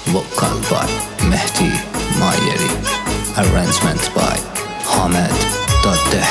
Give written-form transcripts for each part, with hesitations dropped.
Vocal by Mehdi Mayeri. Arrangement by Hamed Dadeh.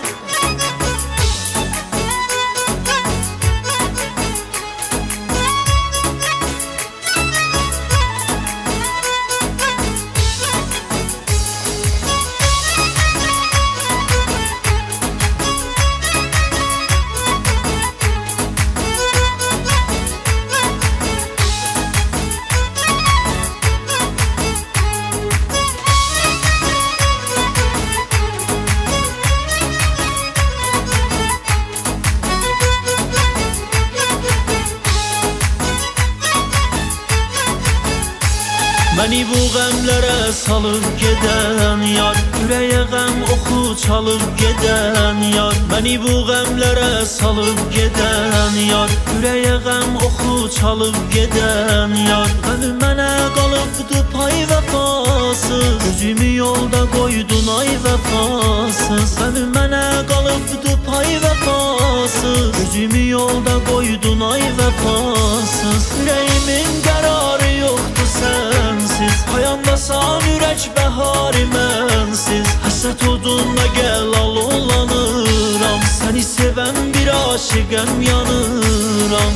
Məni bu qəmlərə salıb gedən yar, ürəyə qəm oxu çalıb gedən yar. Məni bu qəmlərə salıb gedən yar, ürəyə qəm oxu çalıb gedən yar. Qəmim mənə qalıbdı pay vəfasız, gözümü yolda qoydun ay vəfasız. Qəmim mənə qalıbdı pay vəfasız, gözümü yolda qoydun ay vəfasız. Ürəyimin qərarı yoxdur sənsiz, hayandasan ürək bəhari mənsiz. Həsrət odunla gəl alovlanıram, səni sevən bir aşiqəm yanıram.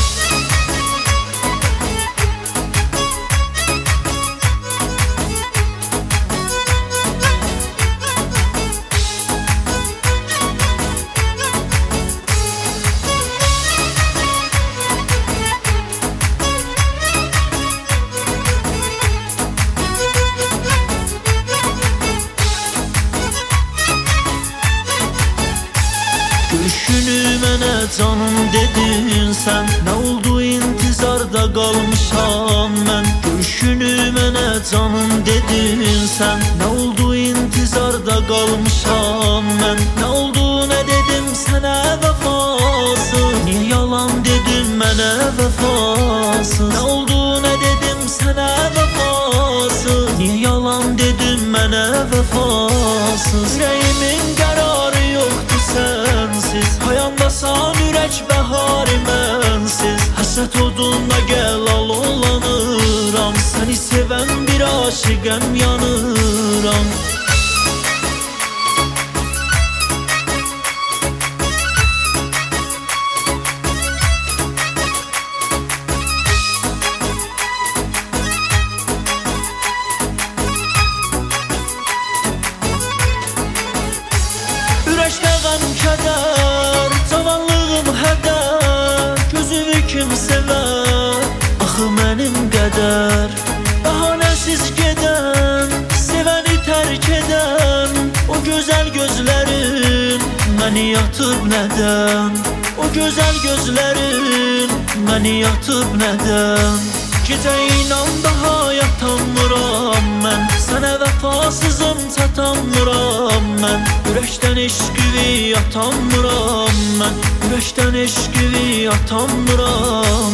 Görüşünü mənə canım dedin sən, nə oldu intizarda qalmışam mən. Görüşünü mənə canım dedin sən, nə oldu intizarda qalmışam mən. Nə oldu nə dedim sənə vəfasız, niyə yalan dedim mənə vəfasız. Nə oldu nə dedim sənə vəfasız, niyə yalan dedim mənə vəfasız. Ürəyimin qərarı yoxdur sənsiz, hayandasan ürək bəhari mənsiz. Həsrət odunla gəl alovlanıram, səni sevən bir aşiqəm yanıram. Ürəkdə qəm kədər, cavanlığım hədər. Gözümü kim sevər, axı mənim qədər. Bəhanəsiz gedən, sevəni tərk edən, o gözəl gözlərin məni yatıb nədən. O gözəl gözlərin məni yatıb nədən. Gecə inan daha yatanmıram mən, sənə vəfasızım çatanmıram mən. Ürəkdən eşqivi yatanmıram mən, ürəkdən eşqivi yatanmıram